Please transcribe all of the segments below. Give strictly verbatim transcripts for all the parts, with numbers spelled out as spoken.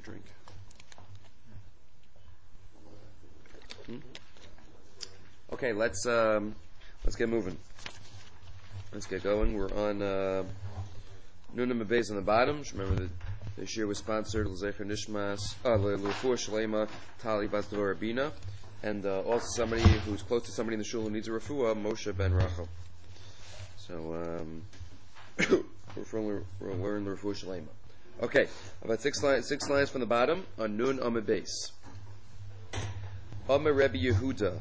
a drink. Hmm? Okay, let's um, let's get moving. Let's get going. We're on uh, Nunam Beis on the bottom. Remember that this year was sponsored L'Zecher Nishmas, uh, L'Refuah Shlema Tali Bas Devorah Bina, and uh, also somebody who's close to somebody in the shul who needs a refuah, Moshe Ben Rachel. So um, we're going to learn the Refuah Shlema. Okay, about six lines, six lines from the bottom on Nun Amud Beis. Amar Rebbe Yehuda.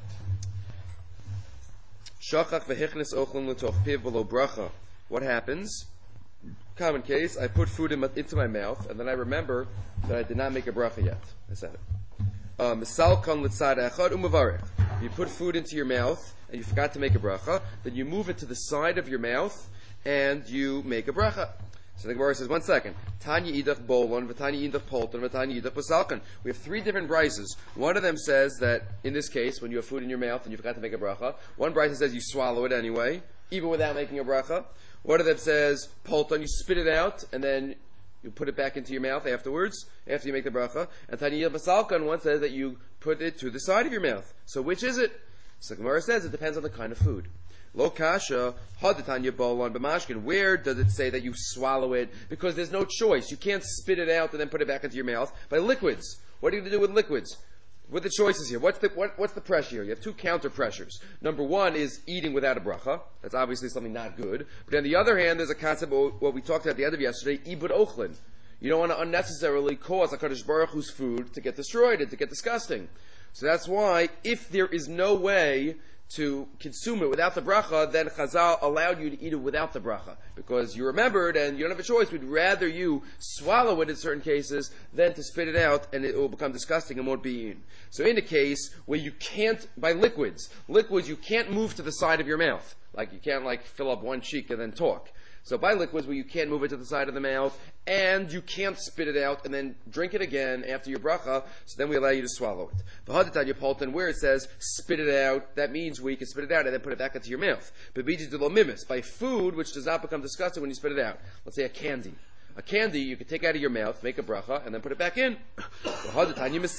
Shachach v'hichnes ochlin l'toch piv v'lo bracha. What happens? Common case, I put food in my, into my mouth, and then I remember that I did not make a bracha yet. I said it. Misal kan l'tzad echad u'mavarech. You put food into your mouth, and you forgot to make a bracha, then you move it to the side of your mouth, and you make a bracha. So the Gemara says, one second. Tanya idach bolon, v'tanya idach polton, v'tanya idach basalkan. We have three different brises. One of them says that, in this case, when you have food in your mouth and you forgot to make a bracha, one brise says you swallow it anyway, even without making a bracha. One of them says polton, you spit it out, and then you put it back into your mouth afterwards, after you make the bracha. And tanya idach basalkan, one says that you put it to the side of your mouth. So which is it? So the Gemara says it depends on the kind of food. Lo kasha hadatanya bolon b'mashkin. Where does it say that you swallow it? Because there's no choice. You can't spit it out and then put it back into your mouth. By liquids, what are you going to do with liquids? What are the choices here? What's the what, what's the pressure here? You have two counter pressures. Number one is eating without a bracha. That's obviously something not good. But on the other hand, there's a concept of what we talked about at the end of yesterday: ibud ochlin. You don't want to unnecessarily cause HaKadosh Baruch Hu's food to get destroyed and to get disgusting. So that's why, if there is no way to consume it without the bracha, then Chazal allowed you to eat it without the bracha. Because you remembered and you don't have a choice. We'd rather you swallow it in certain cases than to spit it out and it will become disgusting and won't be eaten. So in a case where you can't, by liquids, liquids you can't move to the side of your mouth. Like you can't like fill up one cheek and then talk. So by liquids where you can't move it to the side of the mouth and you can't spit it out and then drink it again after your bracha, so then we allow you to swallow it. V'hadatanya polton, where it says spit it out, that means where you can spit it out and then put it back into your mouth. But by food which does not become disgusting when you spit it out. Let's say a candy. A candy you can take out of your mouth, make a bracha, and then put it back in. But where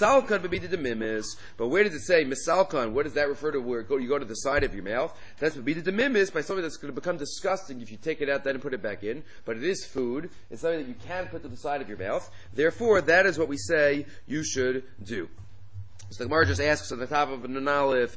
does it say misalkan? What does that refer to? Where you go to the side of your mouth? That's bebida de mimis, by something that's going to become disgusting if you take it out then and put it back in. But it is food. It's something that you can put to the side of your mouth. Therefore, that is what we say you should do. So the Gemara just asks at the top of an aleph,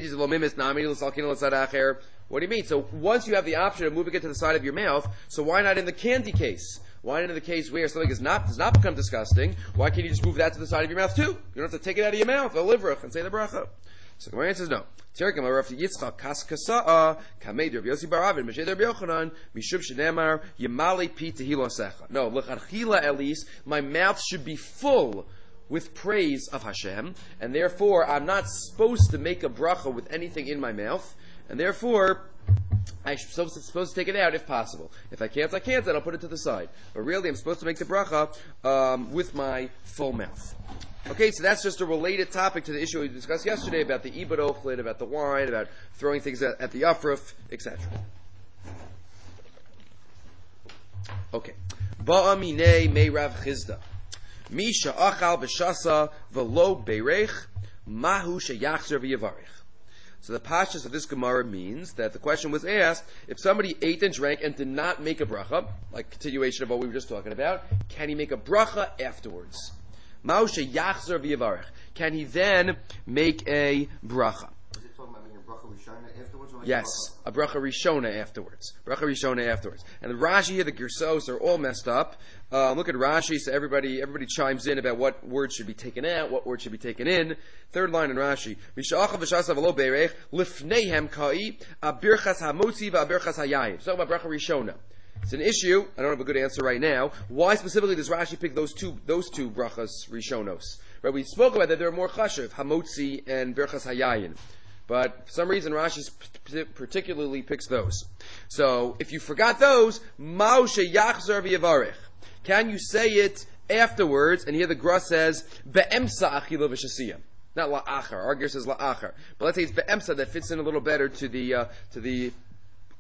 what do you mean? So once you have the option of moving it to the side of your mouth, so why not in the candy case? Why not in the case where something is not, does not become disgusting? Why can't you just move that to the side of your mouth too? You don't have to take it out of your mouth, a livrach, and say the bracha. So the answer is no. Terkim Rav Yitzchak Kaskasaa Kamed Rav Yossi Baravin Meshed Rav Yochanan Mishum Shneimar Yemali Pi Tehilosecha. No, lechatchila at least, my mouth should be full with praise of Hashem, and therefore I'm not supposed to make a bracha with anything in my mouth, and therefore I'm supposed to, supposed to take it out if possible. If I can't, I can't, then I'll put it to the side. But really, I'm supposed to make the bracha um, with my full mouth. Okay, so that's just a related topic to the issue we discussed yesterday about the ibud ochlin, about the wine, about throwing things at, at the afruf, et cetera. Okay. Ba'amine me Rav Chizda. Misha achal b'shasa v'lo beirech mahu sheyachzer v'yavarech. So the pashtus of this Gemara means that the question was asked, if somebody ate and drank and did not make a bracha, like continuation of what we were just talking about, can he make a bracha afterwards? Mahu sheyachzer v'yavarech. Can he then make a bracha? Is it talking about making a bracha rishona afterwards? Or Yes, a bracha? a bracha rishona afterwards. Bracha rishona afterwards. And the Rashi here, the Girsos are all messed up. Um, look at Rashi, so everybody everybody chimes in about what words should be taken out, what words should be taken in. Third line in Rashi. Misha'achav v'shasa v'lo beirech lifneihem kai abirchas hamotzi v'abirchas hayayim. It's talking about bracha rishona. It's an issue. I don't have a good answer right now. Why specifically does Rashi pick those two those two brachas rishonos? Right, we spoke about that there are more chashuv, hamotzi and birchas hayayin. But for some reason Rashi particularly picks those. So if you forgot those, ma'u sheyachzer v'yavarech. Can you say it afterwards? And here the Gra says be'emsa achila v'shasiyah. Not la'achar. Our gear says la'achar. But let's say it's be'emsa that fits in a little better to the uh, to the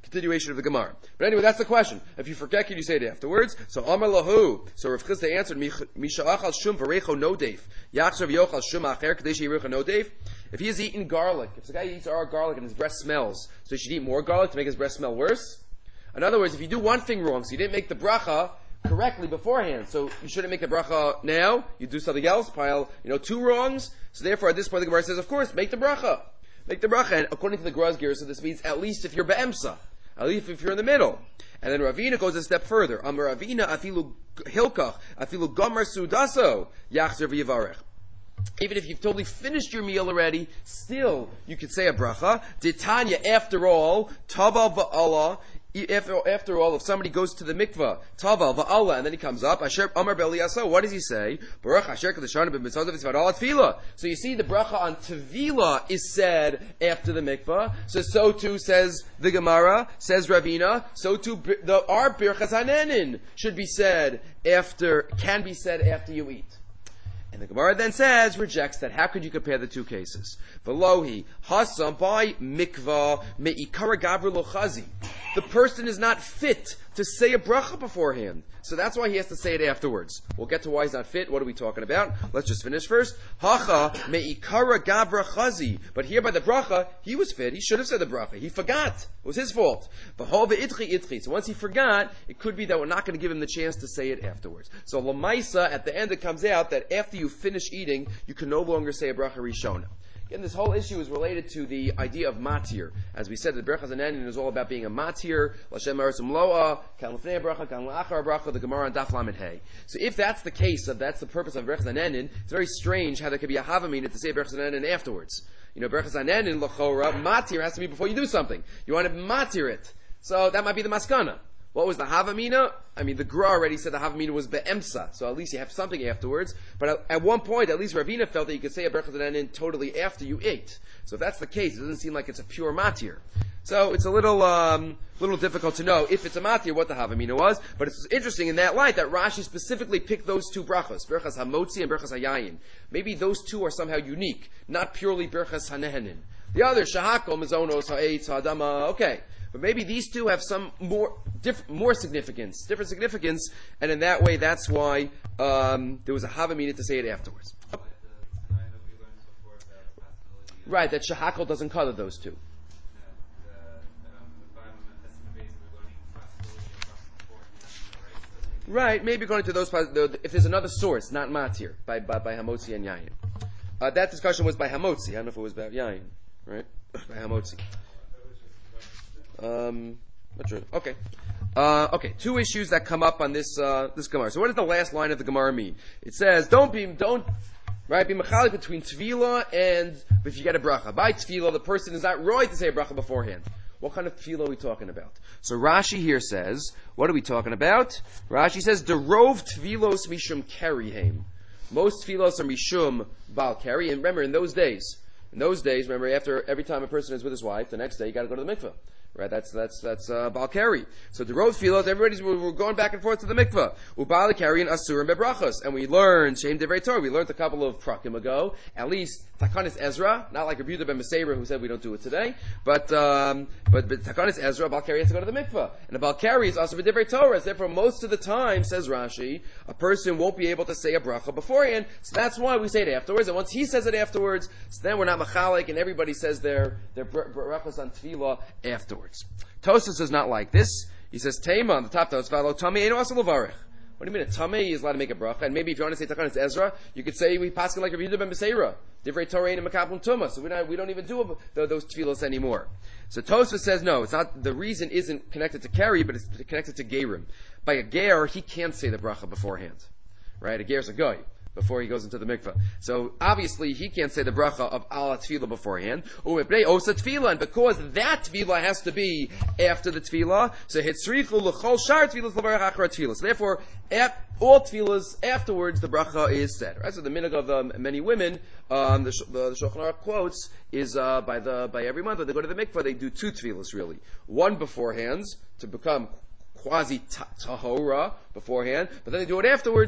Continuation of the Gemara. But anyway, that's the question. If you forget, can you say it afterwards? So Amar Lahu. So Rav Chisda answered, Misha'achal shum v'recho nodef. Yachshav yochal shum acher kadesh yirucha nodef. If he has eaten garlic, if the guy eats our garlic and his breath smells, so he should eat more garlic to make his breath smell worse? In other words, if you do one thing wrong, so you didn't make the bracha correctly beforehand, so you shouldn't make the bracha now, you do something else, pile, you know, two wrongs, so therefore at this point the Gemara says, of course, make the bracha. Make the bracha, and according to the Grozgir, so this means at least if you're be'emsa. At least if you're in the middle. And then Ravina goes a step further. Amar Ravina afilu hilkach, afilu gomer sudaso, yachzer v'yivarech. Even if you've totally finished your meal already, still you could say a bracha. Ditanya, after all, taval va'ala, after, after all, if somebody goes to the mikvah, taval va'ala, and then he comes up, asher amar be'eliyaso, what does he say? Baruch asher kadeshanu b'mitzvah v'tzvah tefillah. So you see the bracha on tevila is said after the mikvah. So so too says the Gemara, says Ravina, so too the our birchas hanenin should be said after, can be said after you eat. And the Gemara then says, rejects that. How could you compare the two cases? Velohi, hasam by mikvah me'ikara gavra lo chazi. The person is not fit to say a bracha beforehand. So that's why he has to say it afterwards. We'll get to why he's not fit. What are we talking about? Let's just finish first. Hacha me'ikara gavra chazi. But here by the bracha, he was fit. He should have said the bracha. He forgot. It was his fault. V'ho ve'itchi itchi. So once he forgot, it could be that we're not going to give him the chance to say it afterwards. So lamaisa, at the end it comes out that after you finish eating, you can no longer say a bracha rishona. Again, this whole issue is related to the idea of matir. As we said, the Berachas Hanenin is all about being a matir. L'Hashem Eretz Umloa, kan l'fnei bracha, kan l'achar bracha, the Gemara on Daf Lamed Hey. So if that's the case, if that's the purpose of Berachas Hanenin, it's very strange how there could be a havamina to say Berachas Hanenin afterwards. You know, Berachas Hanenin, l'chora, matir has to be before you do something. You want to matir it. So that might be the maskana. What was the havamina? I mean, the Gra already said the havamina was be'emsa, so at least you have something afterwards. But at, at one point, at least Ravina felt that you could say a berachas hanenin totally after you ate. So if that's the case, it doesn't seem like it's a pure matir. So it's a little, um, little difficult to know if it's a matir what the havamina was. But it's interesting in that light that Rashi specifically picked those two brachas, berachas hamotzi and berachas hayayin. Maybe those two are somehow unique, not purely berachas hanenin. The other shahakol mizonos ha'etz ha'adama. Okay. But maybe these two have some more diff- more significance, different significance, and in that way, that's why um, there was a havamina to say it afterwards. Right, that shahakol doesn't cover those two. Right, maybe according to those, if there's another source, not matir, by by, by Hamotzi and Yayin. Uh, that discussion was by Hamotzi. I don't know if it was about Yayin, right? By Hamotzi. Um, not sure. Okay. Uh, okay. Two issues that come up on this, uh, this Gemara. So what does the last line of the Gemara mean? It says, don't be, don't, right, be mechalik between tefillah and, if you get a bracha. By tefillah, the person is not right to say a bracha beforehand. What kind of tefillah are we talking about? So Rashi here says, what are we talking about? Rashi says, derov tefillos mishum kerihem. Most tefillos are mishum bal keri. And remember, in those days, in those days, remember, after every time a person is with his wife, the next day you gotta go to the mikveh. Right, that's that's that's uh, Balkari. So the road filos, everybody's we're, we're going back and forth to the mikveh. Ubalakari and Asurim bebrachos, and we learned Shem Devrei Torah. We learned a couple of prakim ago, at least Takanis Ezra, not like Rabbi Yehuda ben Meseira who said we don't do it today, but um, but, but Takanis Ezra, Balkari has to go to the mikveh, and the Balkari is also Devrei Torah. Therefore, most of the time, says Rashi, a person won't be able to say a bracha beforehand. So that's why we say it afterwards. And once he says it afterwards, so then we're not machalik, and everybody says their their brachos on tefillah afterwards. Tosas is not like this. He says, Tema on the top, Tosfalo, Tami Eino Asa Levarech. What do you mean a Tami is allowed to make a bracha? And maybe if you want to say Takanis Ezra, you could say we pass like Rabbi Yehuda ben Meseira. Divrei Torah and Makabel Tuma. So we don't, we don't even do those tefillos anymore. So Tosfos says no, it's not, the reason isn't connected to Keri, but it's connected to Gerim. By a Ger, he can't say the bracha beforehand. Right? A Ger's a guy. Before he goes into the mikveh. So obviously he can't say the bracha of ala tefillah beforehand. Osa tefillah, and because that tefillah has to be after the tefillah, so hitzrichu l'chol shar tefillas l'varach achar tefillah. So therefore, at all tefillahs afterwards, the bracha is said. Right? So the minhag of um, many women, um, the, the, the Shulchan Aruch quotes, is uh, by the by every month when they go to the mikveh, they do two tefillahs really. One beforehand to become quasi tahora beforehand, but then they do it afterwards.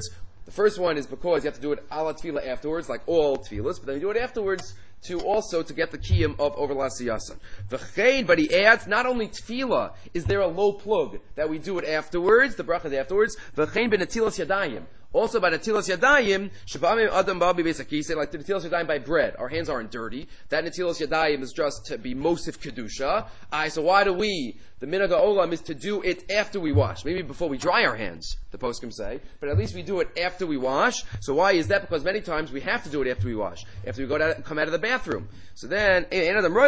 The first one is because you have to do it ala tefillah afterwards, like all tefillahs, but then you do it afterwards to also to get the kiyum of overla siyasan. V'chein, but he adds, not only tefillah is there a low plug that we do it afterwards, the bracha is afterwards, v'chein ben netilas yadayim. Also by netilas yadayim, shabamim adam ba'abi beisakise, like the netilas yadayim by bread. Our hands aren't dirty. That netilas yadayim is just to be mosif kedusha. Aye, so why do we, the minhag ha'olam is to do it after we wash. Maybe before we dry our hands, the poskim say, but at least we do it after we wash. So why is that? Because many times we have to do it after we wash, after we go to, come out of the bathroom. So then, so that's why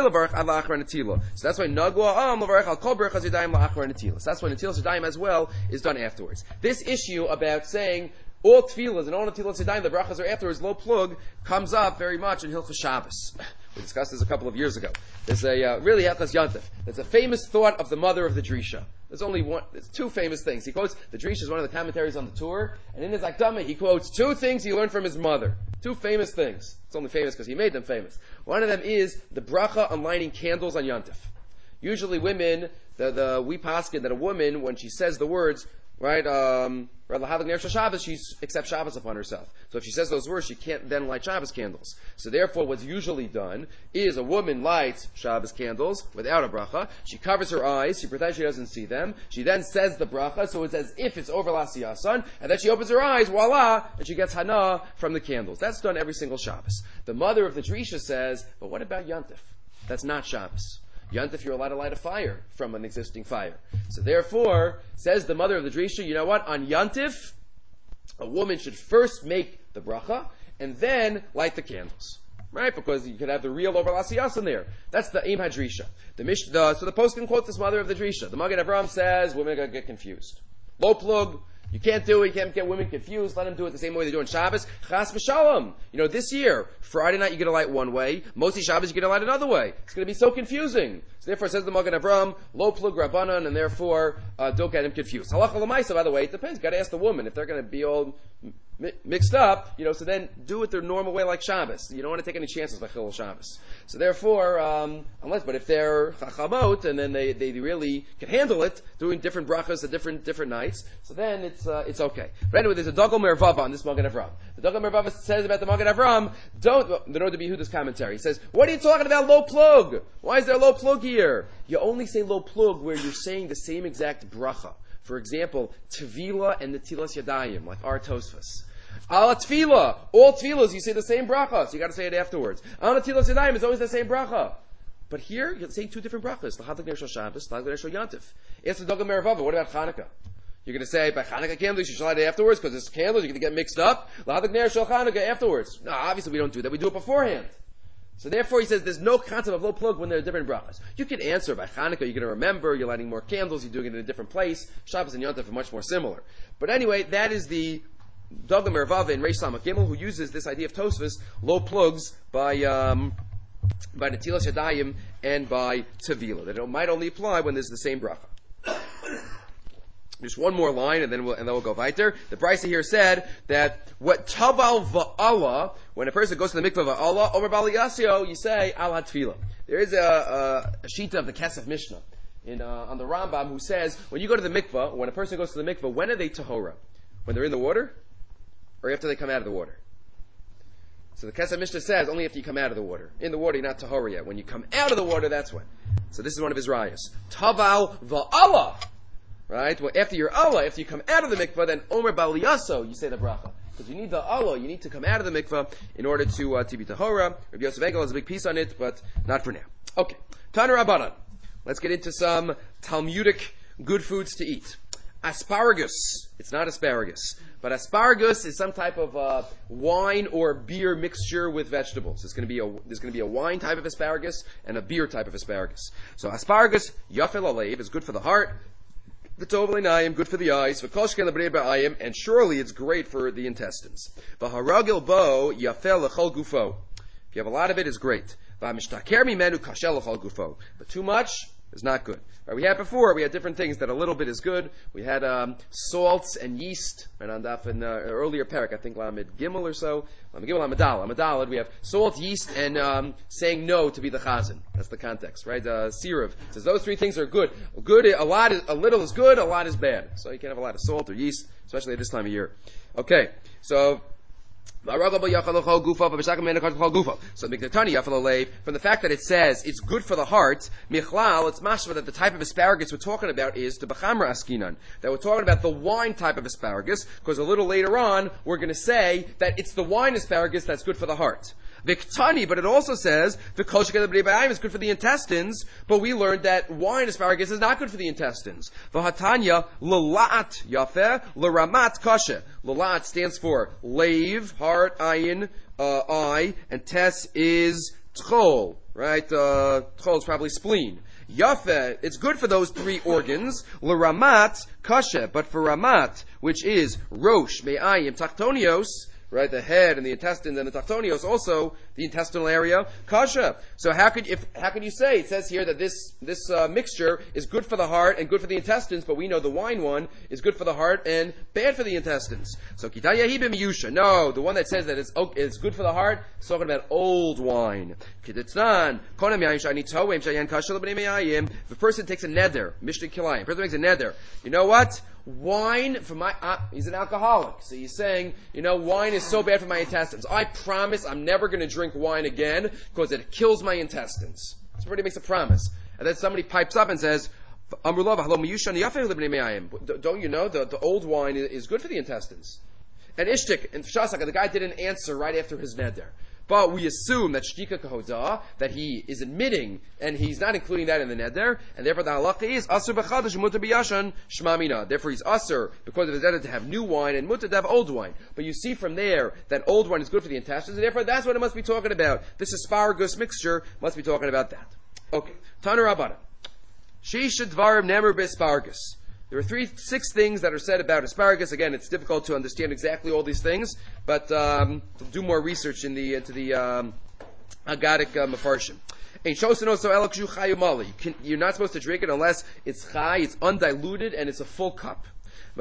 nagwa am levarach al kol berachas yadayim la'achar netilas. That's why netilas yadayim as well is done afterwards. This issue about saying all tefillahs and all netilas yadayim, the brachas are afterwards, low plug, comes up very much in Hilchos Shabbos. We discussed this a couple of years ago. There's a, uh, really, Hilchos Yontif. There's a famous thought of the mother of the Drisha. There's only one, there's two famous things. He quotes, the Drisha is one of the commentaries on the Torah, and in his Akdama, he quotes two things he learned from his mother. Two famous things. It's only famous because he made them famous. One of them is the bracha on lighting candles on Yontif. Usually women, the, the, we paskin that a woman, when she says the words, right, um, Shabbos, she accepts Shabbos upon herself. So if she says those words, she can't then light Shabbos candles. So therefore, what's usually done is a woman lights Shabbos candles without a bracha. She covers her eyes. She pretends she doesn't see them. She then says the bracha, so it's as if it's over Lasiyasan, and then she opens her eyes, voila, and she gets hana from the candles. That's done every single Shabbos. The mother of the Drisha says, but what about Yontif? That's not Shabbos. Yontif, you're allowed to light a fire from an existing fire. So therefore, says the mother of the Drisha, you know what? On Yontif, a woman should first make the bracha, and then light the candles. Right? Because you could have the real over Lasiyas in there. That's the Eim HaDrisha. The Mish, the, so the poskim quotes this mother of the Drisha. The Magen Avraham says, women are going to get confused. Low plug. You can't do it. You can't get women confused. Let them do it the same way they do on Shabbos. Chas v'shalom. You know, this year, Friday night you get a light one way. Mostly Shabbos you get a light another way. It's going to be so confusing. So therefore, says the Magen Avraham, low plug rabbanan, and therefore uh, don't get him confused. Halacha l'maisa, by the way, it depends. You got to ask the woman if they're going to be all mi- mixed up. You know, so then do it their normal way like Shabbos. You don't want to take any chances by Chilul Shabbos. So therefore, um, unless, but if they're chachamot and then they, they really can handle it, doing different brachas at different different nights, so then it's uh, it's okay. But anyway, there's a Dagol Mervava on this Magen Avraham. The Dagol Mervava says about the Magen Avraham, don't, the Noda B'Yehuda's commentary, he says, what are you talking about low plug? Why is there low plug here? You only say low plug where you're saying the same exact bracha. For example, Tevila and Netilas Yadayim, like our Tosfos. Al tefillah, all tefillahs, you say the same bracha, so you got to say it afterwards. Al netilas yadayim is always the same bracha, but here you're saying two different brachas. L'chadlik ner shel Shabbos, l'chadlik ner shel Yontif. It's the Dagol Mervava. What about Chanukah? You're going to say by Chanukah candles you should light it afterwards because it's candles. You're going to get mixed up. L'chadlik ner shel Chanukah afterwards. No, obviously we don't do that. We do it beforehand. So therefore he says there's no concept of low plug when there are different brachas. You can answer by Chanukah. You're going to remember. You're lighting more candles. You're doing it in a different place. Shabbos and Yontif are much more similar. But anyway, that is the Dagol Mervava in Reish Samach Gimel, who uses this idea of Tosfos, low plugs by um, by Netilas Yadayim and by Tevila. That it might only apply when there's the same bracha. Just one more line, and then we'll and then we'll go weiter. The Brisa here said that what Tabal Va'ala, when a person goes to the mikvah Va'ala, Omer Bali Yasio, you say Al HaTfila. There is a, a, a sheet of the Kesef Mishnah in uh, on the Rambam who says when you go to the mikvah, when a person goes to the mikvah, when are they tahora? When they're in the water? Or after they come out of the water? So the Kesef Mishnah says only after you come out of the water. In the water, you're not tahor yet. When you come out of the water, that's when. So this is one of his rayas. Taval va'ala. Right? Well, after your Allah, after you come out of the mikvah, then Omer Baliyaso, you say the bracha. Because you need the Allah, you need to come out of the mikvah in order to, uh, to be tahora. Rabbi Yosef Engel has a big piece on it, but not for now. Okay. Tana Rabbanan. Let's get into some Talmudic good foods to eat. Asparagus. It's not asparagus. But asparagus is some type of uh, wine or beer mixture with vegetables. There's going to be a there's going to be a wine type of asparagus and a beer type of asparagus. So asparagus, yafel alev, is good for the heart. V'tov l'einayim, good for the eyes. V'kol sheken l'bnei ba'ayim, and surely it's great for the intestines. V'haragil bo yafel l'chol gufo. If you have a lot of it, it's great. V'hamishtaker mimenu kashel l'chol gufo. But too much, is not good. Right, we had before, we had different things that a little bit is good. We had um, salts and yeast, and on that in uh, earlier parak, I think Lamed Gimel or so. Lamed Gimel, Lamed Daled. Lamed Daled, we have salt, yeast, and um, saying no to be the chazan. That's the context, right? Uh, Sirav says those three things are good. Good, a lot, is, a little is good, a lot is bad. So you can't have a lot of salt or yeast, especially at this time of year. Okay, so. So Mikdatani from the fact that it says it's good for the heart, Michlal, it's mashma that the type of asparagus we're talking about is the Bachamra Askinan. That we're talking about the wine type of asparagus, because a little later on we're going to say that it's the wine asparagus that's good for the heart. Viktani, but it also says the kol sheked b'nei is good for the intestines, but we learned that wine asparagus is not good for the intestines. V'hatanya l'lat yafeh l'ramat kashe. L'lat stands for lave, heart, ayin, uh, eye, and tes is tchol, right? Uh, tchol is probably spleen. Yafeh, it's good for those three organs. L'ramat kashe, but for ramat, which is rosh, me'ayim, tachtonios, right, the head and the intestines and the tachtonios, also the intestinal area, kasha. So how could if how can you say it says here that this this uh, mixture is good for the heart and good for the intestines, but we know the wine one is good for the heart and bad for the intestines. So kitaya hibim yusha. No, the one that says that it's it's good for the heart is talking about old wine. Kiditznan konam yayin shani toem shayan kasha l'bnei me'ayim. If a person takes a neder, mishnah kilayim, person makes a neder. You know what? Wine for my, uh, he's an alcoholic. So he's saying, you know, wine is so bad for my intestines. I promise I'm never going to drink wine again because it kills my intestines. Somebody makes a promise. And then somebody pipes up and says, don't you know the, the old wine is good for the intestines? And Ishtik, and Shasaka, the guy didn't answer right after his neder. But we assume that Shtika Kahodah, that he is admitting, and he's not including that in the neder, and therefore the halacha is Asur b'chadash mutar b'yashan shmamina. Therefore he's Asur, because of his neder, to have new wine, and mutar to have old wine. But you see from there that old wine is good for the intestines, and therefore that's what it must be talking about. This asparagus mixture must be talking about that. Okay. Tana Rabbana. Shisha dvarim nemer b'asparagus. There are three, six things that are said about asparagus. Again, it's difficult to understand exactly all these things, but um, we'll do more research in the into the um, Haggadik uh, Mefarshim. You're not supposed to drink it unless it's chai, it's undiluted, and it's a full cup. You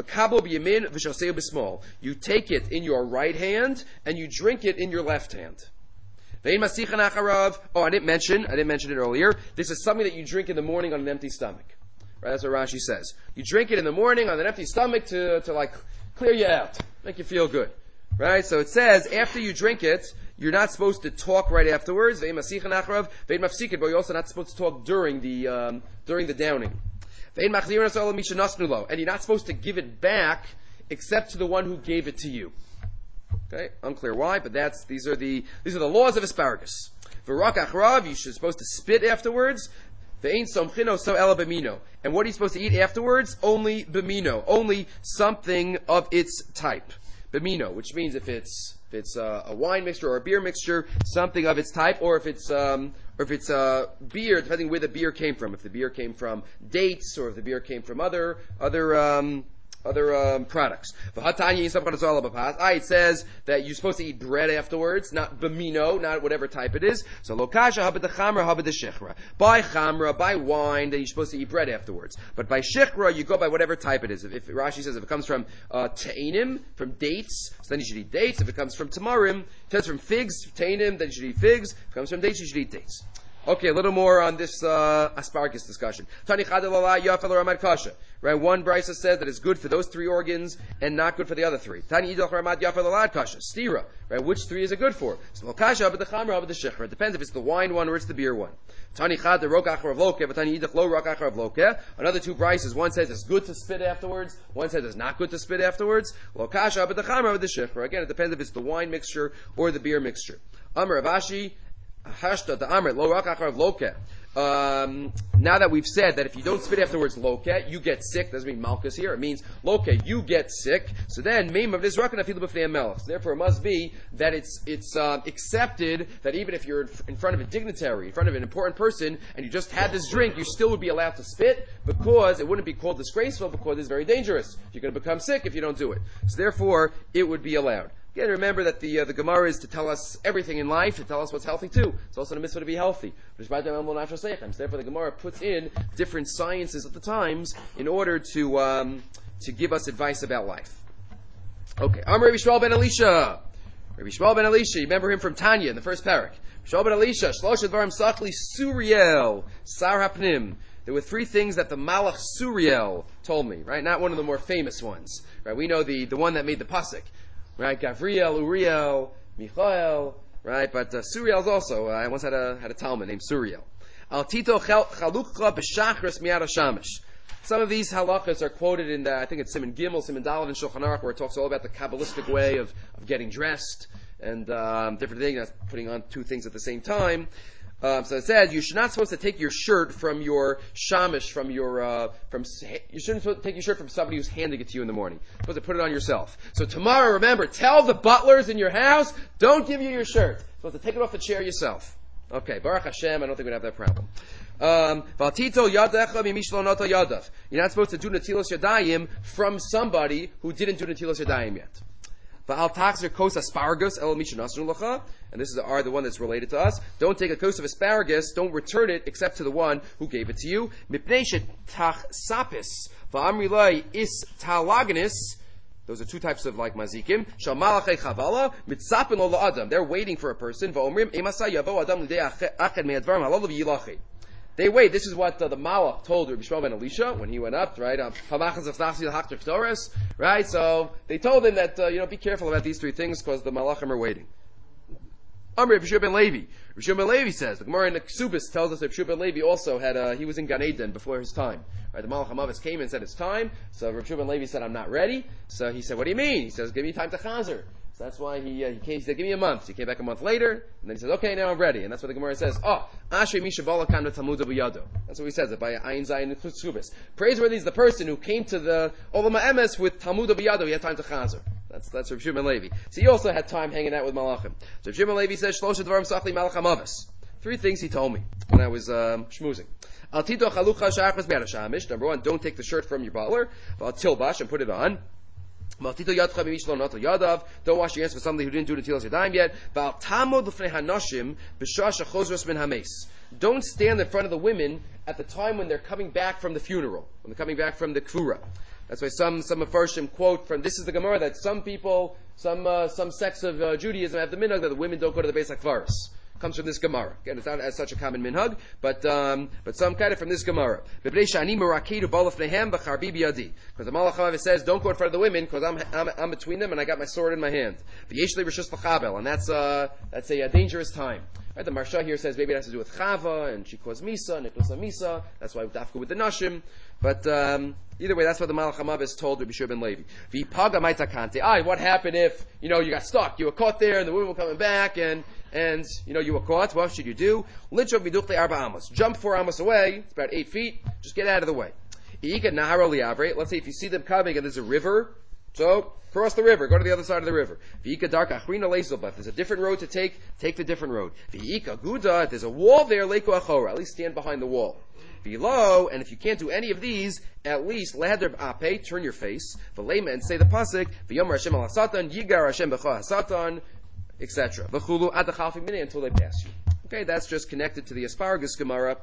take it in your right hand and you drink it in your left hand. Oh, I didn't mention, I didn't mention it earlier. This is something that you drink in the morning on an empty stomach. Right, that's what Rashi says. You drink it in the morning on an empty stomach to, to like clear you out, make you feel good. Right? So it says after you drink it, you're not supposed to talk right afterwards. But you're also not supposed to talk during the um, during the downing. And you're not supposed to give it back except to the one who gave it to you. Okay, unclear why, but that's these are the these are the laws of asparagus. You're supposed to spit afterwards. And what are you supposed to eat afterwards? Only bimino, only something of its type. Bimino, which means if it's if it's uh, a wine mixture or a beer mixture, something of its type, or if it's um, or if it's uh, beer, depending where the beer came from. If the beer came from dates, or if the beer came from other other um, other um, products. Ah, it says that you're supposed to eat bread afterwards, not bimino, not whatever type it is. So lokasha habed the chamra habed the shechra. By chamra, by wine, then you're supposed to eat bread afterwards. But by shechra, you go by whatever type it is. If, if Rashi says if it comes from uh, te'inim, from dates, so then you should eat dates. If it comes from tamarim, if it comes from figs, te'inim, then you should eat figs. If it comes from dates, you should eat dates. Okay, a little more on this uh, asparagus discussion. Right, one brisa says that it's good for those three organs and not good for the other three. Stira, right? Which three is it good for? It depends if it's the wine one or it's the beer one. Another two brises. One says it's good to spit afterwards. One says it's not good to spit afterwards. Again, it depends if it's the wine mixture or the beer mixture. Amar Avashi. Um, now that we've said that if you don't spit afterwards loket, you get sick. Doesn't mean malchus here. It means loket, you get sick. So then, therefore, it must be that it's it's uh, accepted that even if you're in front of a dignitary, in front of an important person, and you just had this drink, you still would be allowed to spit because it wouldn't be called disgraceful because it's very dangerous. You're going to become sick if you don't do it. So therefore, it would be allowed. Again, remember that the uh, the Gemara is to tell us everything in life, to tell us what's healthy too. It's also a mitzvah to be healthy. Therefore, the Gemara puts in different sciences at the times in order to um, to give us advice about life. Okay, Amar Rabbi Shmuel ben Elisha. Rabbi Shmuel ben Elisha, you remember him from Tanya in the first parak. Shmuel ben Elisha, Shlosh Dvarim Sachli Suriel Sar Hapnim. There were three things that the Malach Suriel told me, right? Not one of the more famous ones, right? We know the, the one that made the pasuk, right? Gavriel, Uriel, Michael, right? But uh, Suriel's also. Uh, I once had a had a Talmud named Suriel. Al Tito Chalukcha B'Shachris Miyad Hashamish. Some of these halachas are quoted in the, I think it's Siman Gimel, Siman Daled, and Shulchan Aruch, where it talks all about the Kabbalistic way of, of getting dressed and um, different things, putting on two things at the same time. Um, so it says you're not supposed to take your shirt from your shamish, from your uh, from you shouldn't supposed to take your shirt from somebody who's handing it to you in the morning. You're supposed to put it on yourself. So tomorrow, remember, tell the butlers in your house, don't give you your shirt. You're supposed to take it off the chair yourself. Okay, Baruch Hashem, I don't think we'd have that problem. Um, you're not supposed to do Natilos Yadayim from somebody who didn't do Natilos Yadayim yet. And this is the, are the one that's related to us. Don't take a kos of asparagus, don't return it except to the one who gave it to you. Those are two types of like mazikim. They're waiting for a person. They wait. This is what uh, the Malach told Rabbi Shmuel ben Elisha when he went up, right? Right? So they told him that, uh, you know, be careful about these three things because the Malachim are waiting. Amr Rabbi Shua ben Levi. Rabbi Shua ben Levi says, the Gemara in the Ksubis tells us that Rabbi Shua ben Levi also had, uh, he was in Gan Eden before his time. Right? The Malach HaMavis came and said it's time. So Rabbi Shua ben Levi said, I'm not ready. So he said, what do you mean? He says, give me time to chazer. So that's why he uh, he came. He said, "Give me a month." So he came back a month later, and then he says, "Okay, now I'm ready." And that's what the Gemara says. Oh, Ashrei Misha Balakan Talmud B'Yado. That's what he says. It by Ayin Zayin Ksubis. Praiseworthy is the person who came to the Olam Ha'emes with Talmud B'Yado. He had time to chazer. That's that's Rav Shimon Levi. So he also had time hanging out with Malachim. So Rav Shimon Levi says, "Shlosh Dvarim Sachli Malach HaMavis." Three things he told me when I was um, schmoozing. Al Tito Chalucha Shachas Me'ad Hashamish. Number one, don't take the shirt from your butler. Al Tilbash and put it on. Don't wash your hands for somebody who didn't do the Natilas Yadayim yet. Don't stand in front of the women at the time when they're coming back from the funeral, when they're coming back from the Kfura. That's why some some Mefarshim quote from, this is the Gemara, that some people, some uh, some sects of uh, Judaism have the minhag that the women don't go to the Beis HaKvaros. Comes from this Gemara. Again, it's not as such a common minhag, but um, but some kind of from this Gemara. Because the Malach HaMavis says, don't go in front of the women because I'm, I'm I'm between them and I got my sword in my hand. And that's uh that's a, a dangerous time. Right? The Marsha here says maybe it has to do with Chava and she caused Misa, Niklas Misa. That's why we have to go with the Nashim. But um, either way, that's what the Malach HaMavis told Rabbi Shua ben Levi. Ah, what happened if you know you got stuck? You were caught there and the women were coming back and. And, you know, you were caught. What should you do? Jump four amos away. It's about eight feet. Just get out of the way. Let's say if you see them coming and there's a river, so cross the river. Go to the other side of the river. If there's a different road to take, take the different road. If there's a wall there, at least stand behind the wall. Below, and if you can't do any of these, at least turn your face, and say the pasuk, Yigar Hashem b'cha hasatan, et cetera. Until they pass you. Okay, that's just connected to the asparagus Gemara.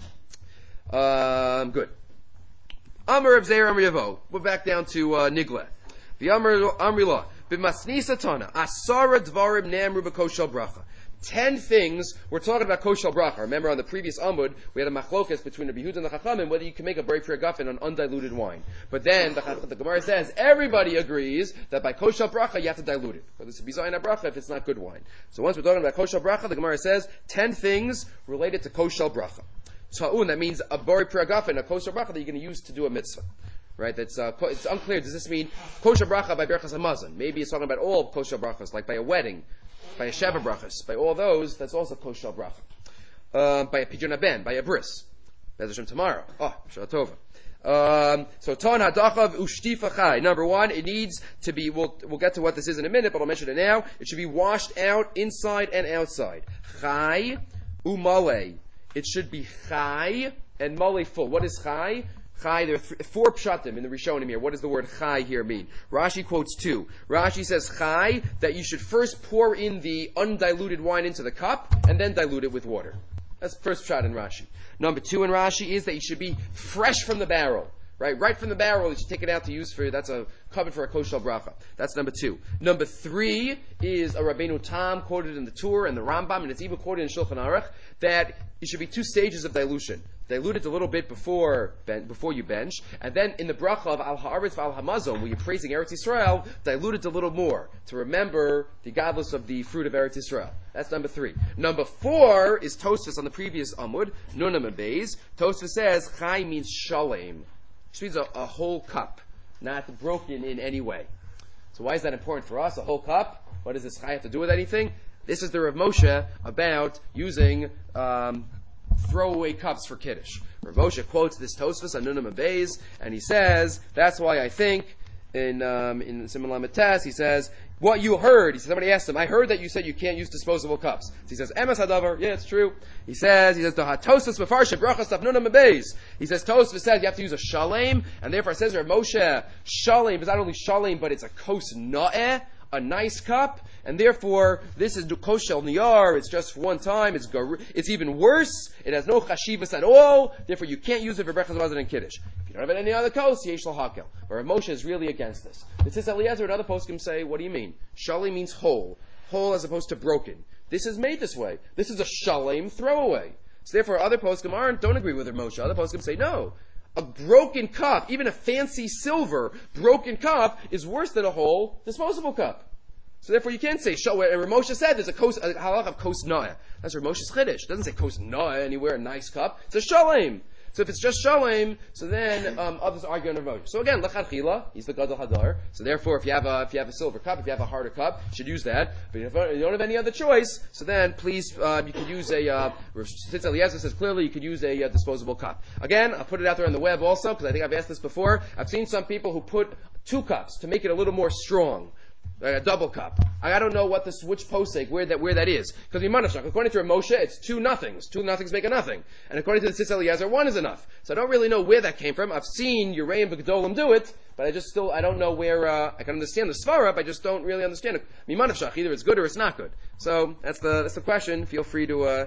Um, good. Amar of Zeir Amar Yavo. We're back down to uh, Nigla. The Amar Amrila. B'masni satana. Asara dvarim ne'amru b'koshel bracha. Ten things, we're talking about koshel bracha. Remember on the previous Amud, we had a machlokas between the Bihud and the Chachamim, whether you can make a bray for a guffin on undiluted wine. But then, the, the Gemara says, everybody agrees that by koshel bracha, you have to dilute it. Because it's a bizayin bracha if it's not good wine. So once we're talking about koshel bracha, the Gemara says, ten things related to koshel bracha. Ta'un, that means a bray for a guffin, a koshel bracha that you're going to use to do a mitzvah. Right? That's uh, it's unclear. Does this mean kosher bracha by berachas hamazon? Maybe it's talking about all kosher brachas, like by a wedding, by a sheva brachas, by all those. That's also kosher bracha. Uh, by a pidyon ben, by a bris. Bez Hashem tomorrow. Oh, Shana Tova. Um, so ton hadachav ushtifa chai. Number one, it needs to be. We'll we'll get to what this is in a minute, but I'll mention it now. It should be washed out inside and outside. Chai umale. It should be chai and male full. What is chai? Chai, there are th- four pshatim in the Rishonim here. What does the word chai here mean? Rashi quotes two. Rashi says chai, that you should first pour in the undiluted wine into the cup, and then dilute it with water. That's the first pshat in Rashi. Number two in Rashi is that you should be fresh from the barrel. Right, right from the barrel, you should take it out to use for, that's a covered for a kosher bracha. That's number two. Number three is a Rabbeinu Tam quoted in the Tur and the Rambam, and it's even quoted in Shulchan Aruch, that it should be two stages of dilution. Dilute it a little bit before ben, before you bench, and then in the bracha of Al Haaretz V'Al Hamazon, where you're praising Eretz Yisrael, dilute it a little more to remember the godless of the fruit of Eretz Yisrael. That's number three. Number four is Tosfos on the previous Amud, Nunam and Beis. Tosfos says Chai means shalem. Which means a, a whole cup, not broken in any way. So why is that important for us? A whole cup? What does this chai have to do with anything? This is the Rav Moshe about using um, throwaway cups for Kiddush. Rav Moshe quotes this Tosfos on Nunam Beis, and he says, that's why I think, in um, in Siman Lamed Tes, he says, what you heard, he says, somebody asked him, I heard that you said you can't use disposable cups. So he says, Emes Hadavar, yeah, it's true. He says, he says, the Tosfos Mefarshe Brachas Taf Nunam Beis. He says, Tosfos says you have to use a shalem, and therefore it says, Rav Moshe, shalem is not only shalem, but it's a kos na'eh, a nice cup, and therefore this is koshel niyar. It's just for one time. It's gar- it's even worse. It has no chashivas at all. Therefore, you can't use it for brechas mazon and kiddush. If you don't have any other kos, yesh hakel. But Rav Moshe is really against this. The Tzitz Eliezer and other poskim say, what do you mean? Shalem means whole, whole as opposed to broken. This is made this way. This is a shalem throwaway. So therefore, other poskim aren't don't agree with Rav Moshe. Other poskim say no. A broken cup, even a fancy silver broken cup, is worse than a whole disposable cup. So therefore, you can't say Rav Moshe said there's a kos, a halach of kos na'eh. That's Rav Moshe's chiddush. It doesn't say kos na'eh anywhere. A nice cup. It's a shalem. So if it's just shalem, so then um, others argue on Rav Moshe. So again, lechatchila, he's the gadol hadar. So therefore, if you have a if you have a silver cup, if you have a harder cup, you should use that. But if you don't have any other choice, so then please uh, you could use a. Uh, Tzitz Eliezer says clearly you could use a uh, disposable cup. Again, I'll put it out there on the web also because I think I've asked this before. I've seen some people who put two cups to make it a little more strong. Like a double cup. I don't know what this, which posek, where that, where that is. Because according to Rav Moshe, it's two nothings. Two nothings make a nothing. And according to the Tzitz Eliezer, one is enough. So I don't really know where that came from. I've seen Yerei and B'Gedolim do it, but I just still, I don't know where, uh, I can understand the Svara, but I just don't really understand it. Mimanavshach, either it's good or it's not good. So, that's the, that's the question. Feel free to, uh,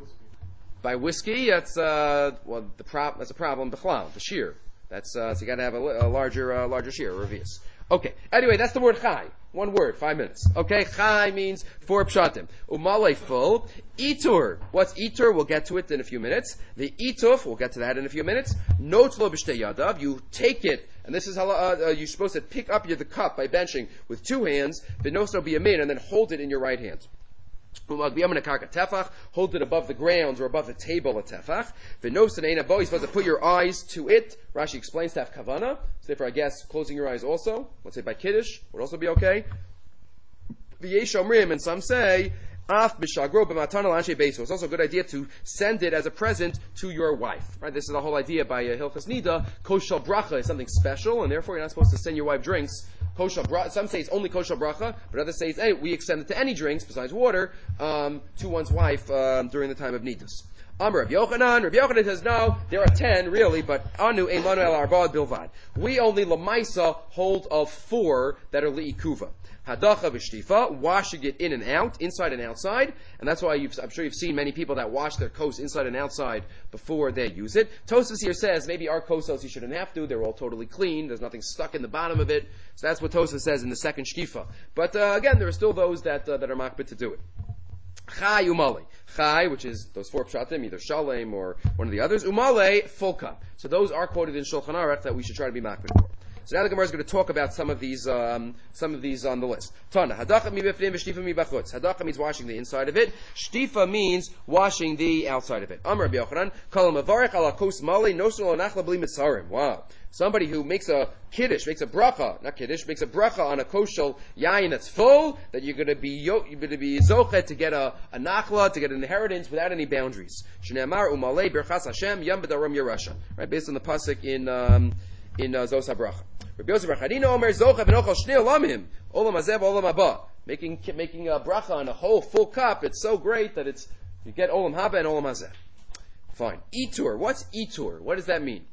by whiskey, that's, uh, well, the prop, that's a problem, B'chlal, the shear. That's, uh, so you gotta have a, a larger, uh, larger shear, a revius. Okay. Anyway, that's the word chai. One word, five minutes. Okay, chai means four pshatim. Umale full. Itur. What's itur? We'll get to it in a few minutes. The ituf, we'll get to that in a few minutes. Notlo b'shtei yadav. You take it, and this is how uh, uh, you're supposed to pick up your, the cup by benching with two hands. V'nosno biyamin, and then hold it in your right hand. Hold it above the ground or above the table a tefach. You're supposed to put your eyes to it. Rashi explains to have kavana. So therefore, I guess closing your eyes also, let's say by kiddush, would also be okay. And some say, it's also a good idea to send it as a present to your wife. Right? This is the whole idea by uh, Hilchas Nida. Koshel bracha is something special, and therefore you're not supposed to send your wife drinks. Kosher bracha. Some say it's only kosher bracha, but others say it's, hey, we extend it to any drinks besides water um, to one's wife um, during the time of nidus. Amar Rabbi Yochanan. Rabbi Yochanan says no, there are ten really, but anu ein lanu el arba'ad bilvad. We only lamaisa hold of four that are liikuva. Hadacha v'shtifa, washing it in and out, inside and outside, and that's why you've, I'm sure you've seen many people that wash their kos inside and outside before they use it. Tosfos here says maybe our kosos you shouldn't have to; they're all totally clean. There's nothing stuck in the bottom of it. So that's what Tosfos says in the second shtifa. But uh, again, there are still those that uh, that are makbid to do it. Chai umale. Chai, which is those four pshatim, either shalem or one of the others. Umale, full cup. So those are quoted in Shulchan Aruch that we should try to be makbid for. So now the Gemara is going to talk about some of these, um, some of these on the list. Tana, hadacha mi b'fnim v'shtifa mi b'chutz. Hadacha means washing the inside of it. Shtifa means washing the outside of it. Amar Rabbi Yochanan, kol mavarech ala kos mali nosel lo nachla bli mitzarim. Wow. Somebody who makes a kiddush, makes a bracha, not kiddush, makes a bracha on a koshel yayin that's full, that you're going to be you're going to be zochet to get a, a nachla, to get an inheritance without any boundaries. Shneamar umalei berchas Hashem yam b'daram yerusha. Right, based on the pasuk in um, in uh, Zos HaBracha. Rabbi Yosef Rachadino Omer Zocha v'nochal shnei olamim olam hazeh v'olam haba. Making making a bracha on a whole full cup, it's so great that it's you get olam haba and olam hazeh. Fine. Itur. What's itur? What does that mean?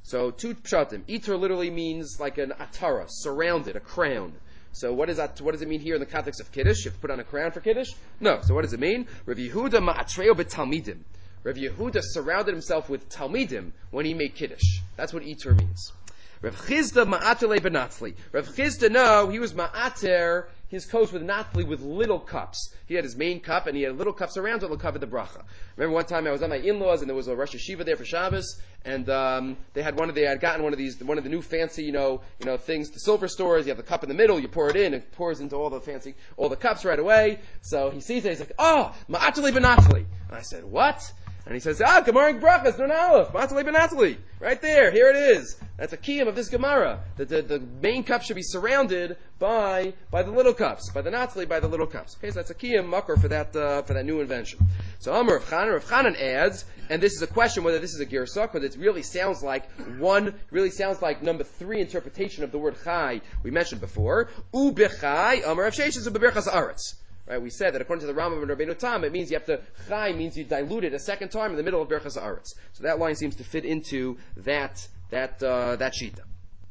So two pshatim. Itur literally means like an atara, surrounded, a crown. So what is that? What does it mean here in the context of Kiddush? You have to put on a crown for Kiddush? No. So what does it mean? Rav Yehuda ma'atreo b'talmidim. Rav Yehuda surrounded himself with talmidim when he made Kiddush. That's what Itur means. Rav Chizda ma'ater le'benatzli. Rav Chizda, no, he was ma'ater his coast with natzli with little cups. He had his main cup and he had little cups around it to cover the bracha. Remember one time I was at my in-laws and there was a Rosh Hashiva there for Shabbos and um, they had one of the, I had gotten one of these, one of the new fancy, you know, you know things, the silver stores. You have the cup in the middle, you pour it in, it pours into all the fancy, all the cups right away. So he sees it, he's like, oh, ma'ater le'benatzli. And I said, what? And he says, ah, Gemara and Brachas, Nun Aleph, Matzali ben Natzali. Right there, here it is. That's a kiyum of this Gemara. The, the, the main cup should be surrounded by by the little cups, by the Natzali, by the little cups. Okay, so that's a kiyum makor for that uh, for that new invention. So Amar Rav Chanan, Rav Chanan adds, and this is a question whether this is a girsah, because it really sounds like one, really sounds like number three interpretation of the word chai we mentioned before. U bechai, Amar Rav Sheshes, u beberchas aretz. Right, we said that according to the Rambam and Rabbeinu Tam, it means you have to, chai means you dilute it a second time in the middle of Berchas Haaretz. So that line seems to fit into that, that, uh, that shita.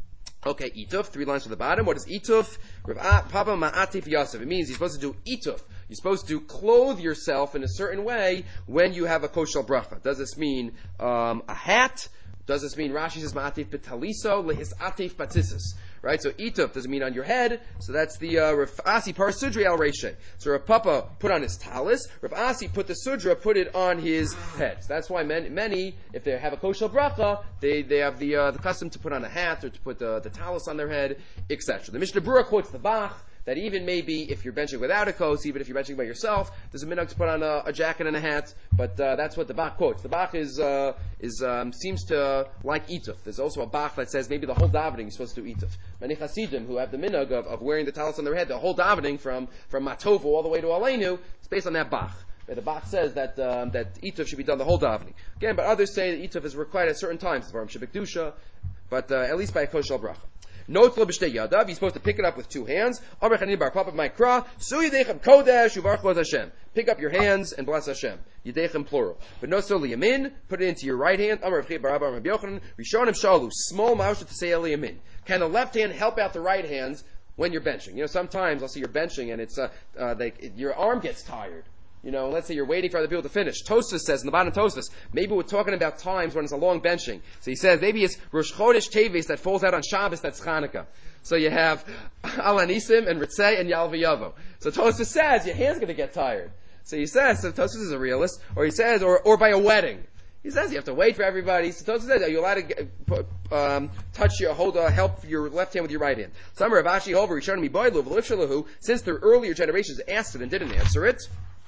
Okay, ituf, three lines from the bottom. What is ituf? Rav Papa Ma'atif Yosef. It means you're supposed to do ituf. You're supposed to clothe yourself in a certain way when you have a koshel bracha. Does this mean, um, a hat? Does this mean, Rashi says, Ma'atif betaliso, lehis atif batisis. Right, so ituf doesn't mean on your head, so that's the uh, Rav Asi par sudri al reshe. So Rav Papa put on his talis, Rav Asi put the sudra, put it on his head. So that's why many, many if they have a koshel bracha, they, they have the uh, the custom to put on a hat or to put the, the talis on their head, et cetera. The Mishnah Berurah quotes the Bach, that even maybe if you're benching without a kos, even if you're benching by yourself, there's a minhag to put on a, a jacket and a hat. But uh, that's what the Bach quotes. The Bach is uh, is um, seems to like ituf. There's also a Bach that says maybe the whole davening is supposed to do ituf. Many Hasidim who have the minhag of, of wearing the talis on their head, the whole davening from from Matovu all the way to Aleinu, it's based on that Bach. The Bach says that um, that ituf should be done the whole davening. Again, but others say that ituf is required at certain times, Varim Shebekdusha, but uh, at least by a koshel bracha. Note lo b'shtei yadav. You're supposed to pick it up with two hands. Amar Chanina bar Papa Ma'ikra. Su yidechem kodesh uvarchos Hashem. Pick up your hands and bless Hashem. Yidechem plural. But no so liyamin. Put it into your right hand. Amar Rav Chia bar Abba Rabbi Yochanan. Rishonim shalu. Small ma'usha to say liyamin. Can the left hand help out the right hands when you're benching? You know, sometimes I'll see you're benching and it's uh, uh they, it, your arm gets tired. You know, let's say you're waiting for other people to finish. Tosfos says, in the bottom of Tosfos, maybe we're talking about times when it's a long benching. So he says, maybe it's Rosh Chodesh Teves that falls out on Shabbos, that's Chanukah. So you have Al Anisim and Ritzei and Yal V'Yavo. So Tosfos says, your hand's going to get tired. So he says, so Tosfos is a realist, or he says, or, or by a wedding. He says you have to wait for everybody. So Tosfos says, are you allowed to get, um, touch your, hold, uh, help your left hand with your right hand? Some Rav Ashi Hover, Rishonim Miboilu, V'Lifshalahu, since the earlier generations asked it and didn't answer it,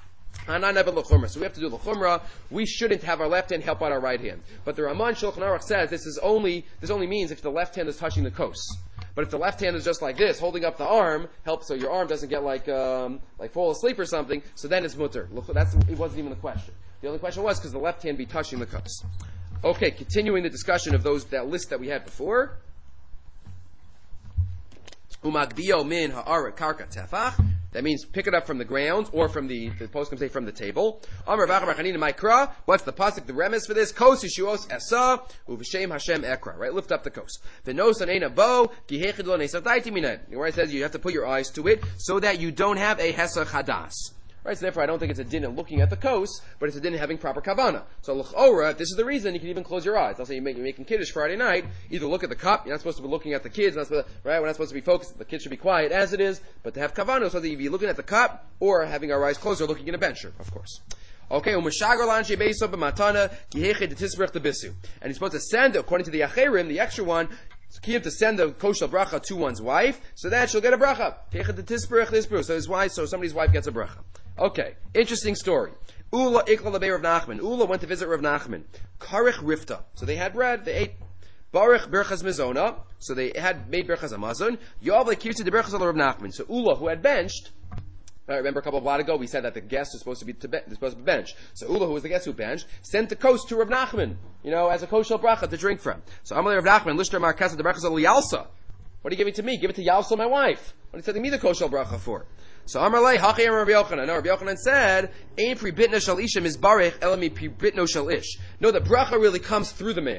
so we have to do the chumrah. We shouldn't have our left hand help out our right hand. But the Raman Shulchan Aruch says this is only this only means if the left hand is touching the kos. But if the left hand is just like this, holding up the arm, help so your arm doesn't get like um, like fall asleep or something. So then it's mutter. That's it wasn't even the question. The only question was because the left hand be touching the kos. Okay, continuing the discussion of those that list that we had before. Umagbio min ha'aret karka tefach. That means pick it up from the ground or from the, the post can say from the table. Amar Rav Chanina Ma'ikra. What's the pasuk, the remes for this? Kos yishuos esa uv'shem Hashem ekra. Right, lift up the kos. V'nos aneina bo gihechid lo nesadaiti minay. Where it says you have to put your eyes to it so that you don't have a hesach hadas. Right, so therefore I don't think it's a din of looking at the kos, but it's a din of having proper kavana. So l'chora, if this is the reason, you can even close your eyes. I'll say you make, you're making kiddush Friday night, either look at the cup, you're not supposed to be looking at the kids, not supposed to, right, we're not supposed to be focused, the kids should be quiet as it is, but to have kavana, so that you be looking at the cup, or having our eyes closed, or looking in a bencher, of course. Okay, u'mashagar l'anshei beiso b'matana gihechid tisbrich debisu. And he's supposed to send, according to the acherim, the extra one, Kiyam to send a koshel bracha to one's wife, so that she'll get a bracha. So his wife, so somebody's wife gets a bracha. Okay, interesting story. Ula ikla lebei Rav Nachman. Ula went to visit Rav Nachman. Karich rifta. So they had bread, they ate. Baruch berchas mizona. So they had made berchas amazon. Yoav lekirti de berchas al Rav Nachman. So Ula, who had benched, I remember a couple of while ago we said that the guest is supposed to be to be, supposed to be benched. So Ula, who was the guest who benched, sent the kos to Rav Nachman, you know, as a koshel bracha to drink from. So Amalei Rav Nachman, Lishter Markasa de berchas al Yalsa. What are you giving to me? Give it to Yalsa, my wife. What are you sending me the koshel bracha for? So Amalei Hachi Amar Rabbi Yochanan. No, Rabbi Yochanan said, "Ein pri bitna shel isha mizbarich elami pri bitno shel ish." No, the bracha really comes through the man.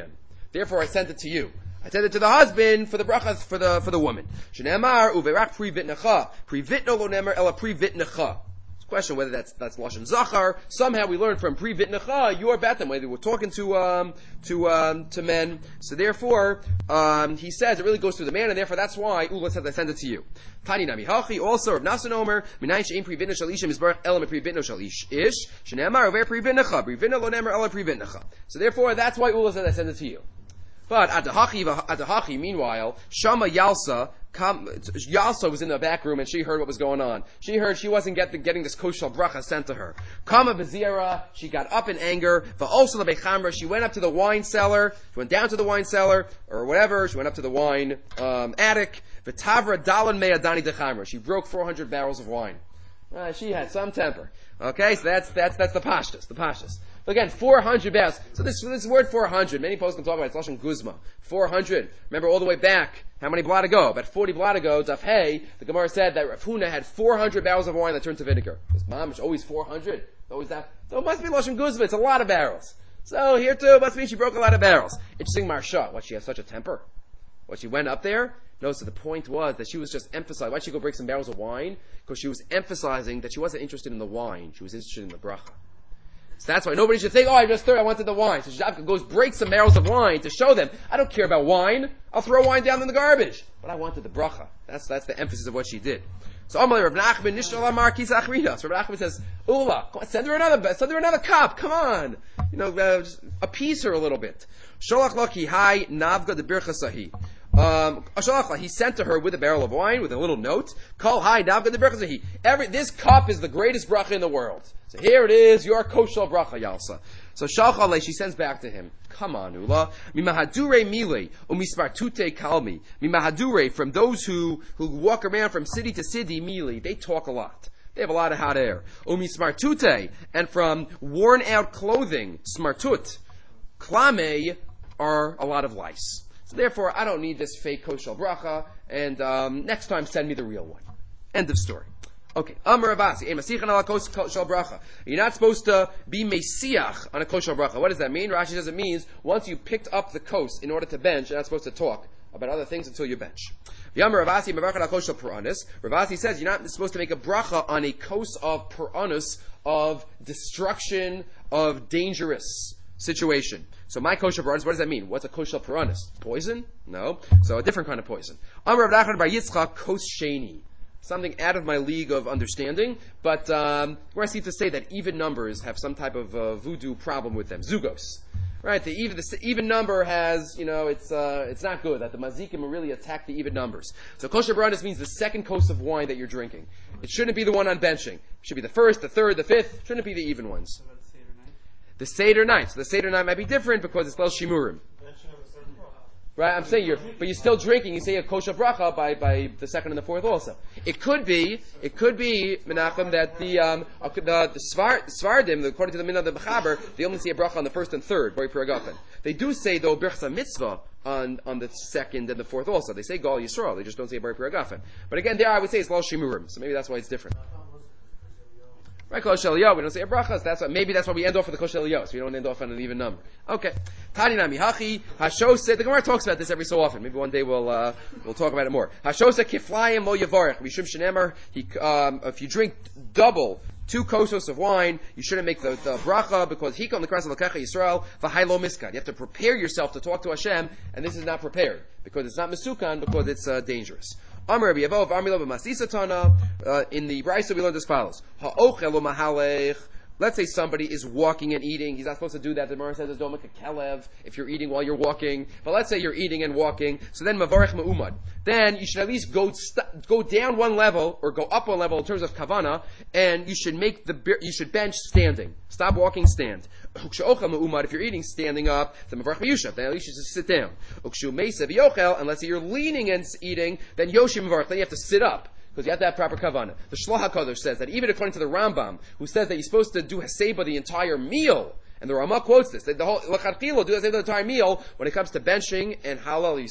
Therefore, I sent it to you. I sent it to the husband for the brachas for the for the woman. Shneimar uverach pri vitnecha pri vitno lo nemer ela pri vitnecha. Question whether that's that's lashon zachar. Somehow we learned from pri vitnecha your batem whether we're talking to um to um to men. So therefore um he says it really goes through the man, and therefore that's why Ula says I send it to you. Tani nami hachi also Rav Nasan Omer minayin she'im pri vitne shalish mizbarach elam pri vitno shalish ish shneimar over pri vitnecha pri vitno lo nemer ela pri vitnecha. So therefore that's why Ula says I send it to you. But at the hachi, at the hachi, meanwhile, Shama Yalsa, come, Yalsa was in the back room and she heard what was going on. She heard she wasn't get the, getting this kosher bracha sent to her. Kama Bezira, she got up in anger. Va'olsa lebechamra, she went up to the wine cellar. She went down to the wine cellar or whatever. She went up to the wine um, attic. V'tavra dalan me'adani dechamra. She broke four hundred barrels of wine. Uh, she had some temper. Okay, so that's that's that's the pashtus, the pashtus. But again, four hundred barrels. So this this word four hundred, many posts can talk about it. It's lashon guzma. four hundred. Remember all the way back, how many blot ago? About forty blot ago, Daf Hey, the Gemara said that Rav Huna had four hundred barrels of wine that turned to vinegar. His mom is always four hundred. Always that. So it must be lashon guzma. It's a lot of barrels. So here too, it must mean she broke a lot of barrels. Interesting marsha. What, she has such a temper? What, she went up there? No, so the point was that she was just emphasizing. Why'd she go break some barrels of wine? Because she was emphasizing that she wasn't interested in the wine. She was interested in the bracha. So that's why nobody should think, oh, I just thought I wanted the wine. So she goes break some barrels of wine to show them, I don't care about wine. I'll throw wine down in the garbage. But I wanted the bracha. That's that's the emphasis of what she did. So Amalei Rav Nachman Nishal Amar Kisach Rita. So Rav Nachman says, Ula, come on, send her another, send her another cup. Come on, you know, uh, just appease her a little bit. Sholach Laki Hai Navga de Bircha Sahi. Um, he sent to her with a barrel of wine with a little note. Kol Hai Navga de Bircha Sahi. Every this cup is the greatest bracha in the world. So here it is, your kosher bracha, Yalsa. So Shalchale, she sends back to him. Come on, Ula. Mimahadure mile, umispartute kalmi. Mimahadure, from those who, who walk around from city to city, mile, they talk a lot. They have a lot of hot air. Umismartute, and from worn out clothing, smartut, klame, are a lot of lice. So therefore, I don't need this fake kosher bracha, and um, next time send me the real one. End of story. Okay. Amar Avasi, a masichan ala kosher bracha. You're not supposed to be mesiach on a kosher bracha. What does that mean? Rashi says it means once you picked up the kos in order to bench, you're not supposed to talk about other things until you bench. Yamar Ravasi mevarach ala kos shel puranos. Ravasi says you're not supposed to make a bracha on a kos of puranos, of destruction, of dangerous situation. So my kosher puranos, what does that mean? What's a kosher puranos? Poison? No. So a different kind of poison. Amar Rav Nachman bar Yitzchak kos sheni. Something out of my league of understanding, but um, where I seem to say that even numbers have some type of uh, voodoo problem with them. Zugos, right? The even the even number has, you know, it's uh, it's not good that the mazikim really attack the even numbers. So kosher baranis means the second kos of wine that you're drinking. It shouldn't be the one on benching. It should be the first, the third, the fifth. Shouldn't be the even ones. The Seder night. So the Seder night might be different because it's Leil Shimurim. Right, I'm saying you're, but you're still drinking. You say a kosher bracha by, by the second and the fourth also. It could be, it could be Menachem that the um the the Svar, Svardim, according to the Minhag of the Mechaber, they only say a bracha on the first and third, Bori Piragafen. They do say though birchas mitzvah on on the second and the fourth also. They say Gal Yisrael. They just don't say Bori Piragafen. But again, there I would say it's Lal Shimurim. So maybe that's why it's different. Right, kosher eliyah, we don't say a brachas. That's why, maybe that's why we end off with the kosher eliyah, so we don't end off on an even number. Okay. Tani nami hachi hashosa. The Gemara talks about this every so often. Maybe one day we'll uh, we'll talk about it more. Hashosa kiflayim lo yavarech. Mishum shenemer. He um, if you drink double two kosos of wine, you shouldn't make the, the bracha because he on the cross of Lakecha Yisrael v'hailo miskad. You have to prepare yourself to talk to Hashem, and this is not prepared because it's not mesukan because it's uh, dangerous. Amar Rabbi Yavov, Amilo b'masisa tana. In the Brisa we learned as follows: Ha'ochel u'mahalech. Let's say somebody is walking and eating. He's not supposed to do that. The Gemara says, "Don't make a kelev if you're eating while you're walking." But let's say you're eating and walking. So then mavarech ma'umad. Then you should at least go st- go down one level or go up one level in terms of kavana, and you should make the you should bench standing. Stop walking, stand. If you're eating standing up, then mavarech ma'yushav. Then at least you just sit down. Unless you're leaning and eating, then yoshim mavarech. Then you have to sit up. Because you have to have proper kavanah. The Shloach HaKadosh says that even according to the Rambam, who says that you're supposed to do Haseba the entire meal, and the Ramah quotes this, that the whole L'chadchila do Haseba the entire meal, when it comes to benching and halal, you sit up.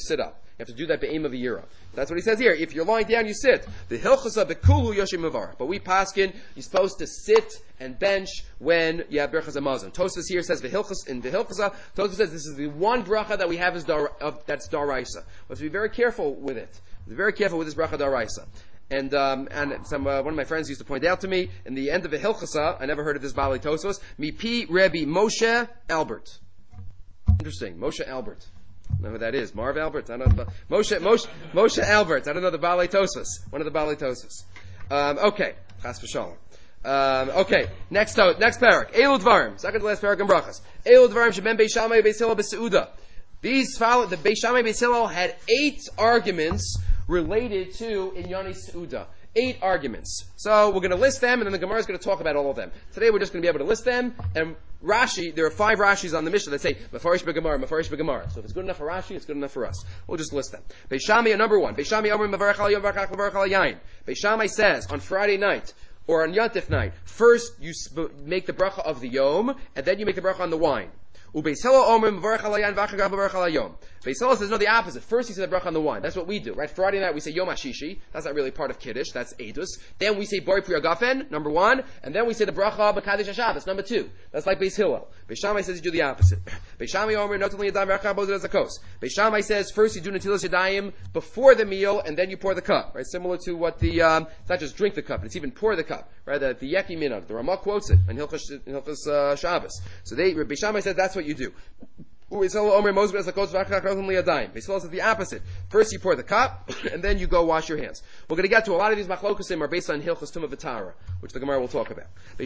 have to do that be'ema v'yira. That's what he says here. If you're lying down, you sit. The hilchasa bekulu yoshim mavar. But we paskin, you're supposed to sit and bench when you have berachas hamazon. Tosfos here says v'hilchas in v'hilchasa. Tosfos says this is the one bracha that we have is dar, of, that's daraisa. We have to be very careful with it. Be very careful with this bracha daraisa. And um, and some uh, one of my friends used to point out to me in the end of the Hilchasa, I never heard of this Bali Tosfos, Mipi Rebbe Moshe Albert. Interesting, Moshe Albert. I don't know who that is. Marv Albert. I don't know. Moshe Moshe Moshe Albert. I don't know the Bali Tosfos. One of the Bali Tosfos. Um, okay, Chas v'shalom. Um, okay, next to, next parak. Elu Dvarim. Second to last parak in brachas. Elu Dvarim sheben Beis Shammai Beis Hillel b'Seuda. These follow the Beis Shammai Beis Hillel had eight arguments related to Inyani Seuda. Eight arguments. So we're going to list them, and then the Gemara is going to talk about all of them. Today we're just going to be able to list them, and Rashi, there are five Rashis on the Mishnah that say, Mefarish b'Gemara, Mefarish b'Gemara. So if it's good enough for Rashi, it's good enough for us. We'll just list them. Beis Shammai, number one. Beis Shammai Omer Mevarech al Yom Varach Mevarech al Yain. Beis Shammai says, on Friday night, or on Yontif night, first you make the bracha of the Yom, and then you make the bracha on the wine. Ubeis Hillel Omer Mevarech al Yain V'achar Mevarech al Yom. Beis Hillel says no, the opposite. First he says the bracha on the wine. That's what we do, right? Friday night we say Yom HaShishi. That's not really part of Kiddush. That's Edus. Then we say Bori Pri Agafen, number one, and then we say the bracha B'Kadesh HaShabbos, number two. That's like Beis Hillel. Beis Shammai says you do the opposite. Beis Shammai Omer Notan Yadayim V'achar Bozeh Zakos. Beis Shammai says first you do Netilas Yadayim before the meal, and then you pour the cup, right? Similar to what the um, it's not just drink the cup, it's even pour the cup, right? The, the Yeki Minag. The Ramah quotes it in Hilchos Hilchos uh, Shabbos. So they Beis Shammai says that's what you do. Beis Hillel says the opposite. First you pour the cup, and then you go wash your hands. We're going to get to a lot of these machlokasim are based on Hilchos Tumah V'Tara, which the Gemara will talk about. Beis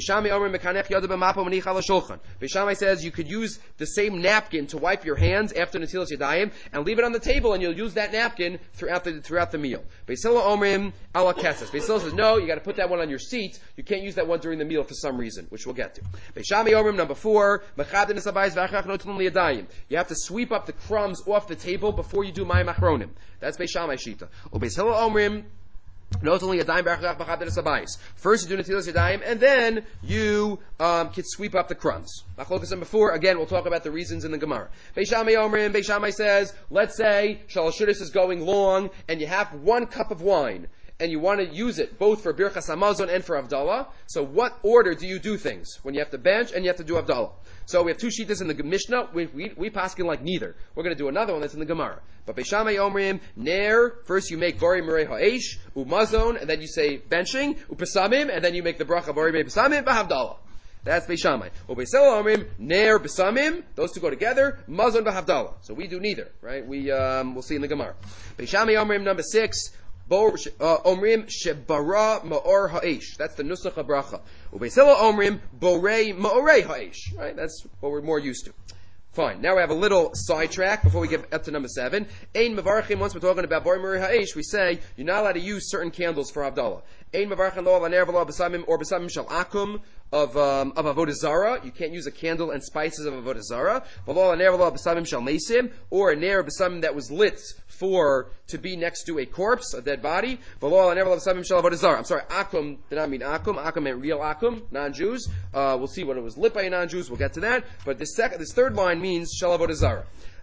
Shammai says you could use the same napkin to wipe your hands after Netilas Yadayim and leave it on the table, and you'll use that napkin throughout the throughout the meal. Beis Hillel Omrim ala Kesses. Beis Hillel says no, you got to put that one on your seat. You can't use that one during the meal for some reason, which we'll get to. Beis Shammai Omrim number four. You have to sweep up the crumbs off the table before you do Mayim Achronim. That's Beis Shammai Shita. Or Beis Hillel Omrim, not only Yadayim B'Achach B'Chadin Sabayis. First you do Netilas Yadayim, and then you um, can sweep up the crumbs. Machlokas number four, again, we'll talk about the reasons in the Gemara. Beis Shammai Omrim, Beis Shammai says, let's say Shalosh Shudas is going long, and you have one cup of wine, and you want to use it both for Birchas Hamazon and for Havdalah. So what order do you do things? When you have to bench and you have to do Havdalah. So we have two shittas in the Mishnah. We, we, we paskin like neither. We're going to do another one that's in the Gemara. But Beis Shammai Omrim, Ner, first you make Bori Merei Ha'esh, Umazon, and then you say benching, Upesamim, and then you make the bracha Bori Merei Pesamim, V'Havdalah. That's Beis Shammai. Or Beis Hillel Omrim, Ner Besamim, those two go together, Mazon V'Havdalah. So we do neither, right? We, um, we'll see in the Gemara. Beis Shammai Omrim, number six, Omrim shebara ma'or ha'esh. That's the nusach habracha. Ubeis Hillel omrim borei ma'orei ha'esh. Right? That's what we're more used to. Fine. Now we have a little sidetrack before we get up to number seven. Ein mevarchim. Once we're talking about borei ma'orei ha'esh, we say you're not allowed to use certain candles for Havdalah. Ein mevarchim lo alaner v'lo b'samim or b'samim shel akum of um, of avodah zara. You can't use a candle and spices of avodah zara. V'lo alaner v'lo b'samim shel mesim, or a ner b'samim that was lit for to be next to a corpse, a dead body. I'm sorry, akum did not mean akum. Akum meant real akum, non-Jews. Uh, we'll see what it was lit by non-Jews. We'll get to that. But this second, this third line means shel avodah zara.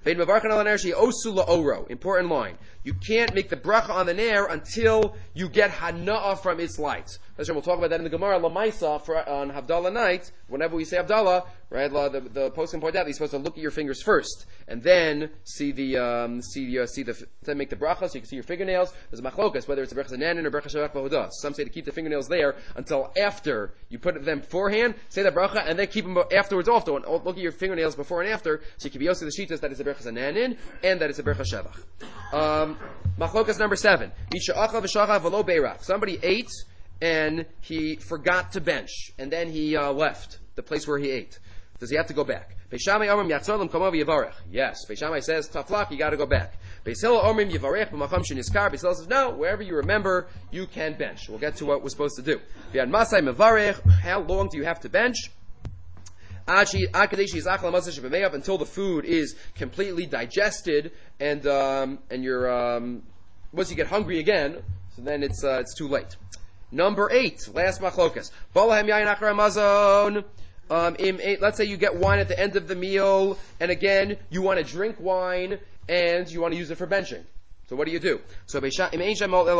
Important line. You can't make the bracha on the nair until you get hana'ah from its light. We'll talk about that in the Gemara. Lamaisa for on Havdalah night. Whenever we say Havdalah, right? The, the post can point out that you're supposed to look at your fingers first, and then see the um, see the uh, see the then make the bracha, so you can see your fingernails. There's a machlokas whether it's a brachas ananin or brachas shavach v'hodah. Some say to keep the fingernails there until after you put them beforehand. Say the bracha and then keep them afterwards. Also, and look at your fingernails before and after, so you can be also the shitas that it's a brachas ananin and that it's a brachas shavach. Um, machlokas number seven. Somebody ate and he forgot to bench, and then he uh, left the place where he ate. Does he have to go back? Beis Shammai Omrim Yatzolem Kamov Yivarech. Yes. Beis Shammai says tough luck, you got to go back. Beis Hillel Omrim Yivarech B'Macham Sheniskar. Beis Hillel says no, wherever you remember, you can bench. We'll get to what we're supposed to do. V'yad Masai Mevarech. How long do you have to bench? Until the food is completely digested, and um, and you're um, once you get hungry again, so then it's uh, it's too late. Number eight, last machlokas. Balahem yayin achar hamazon. Um, in, in, let's say you get wine at the end of the meal, and again, you want to drink wine, and you want to use it for benching. So what do you do? So Beishamai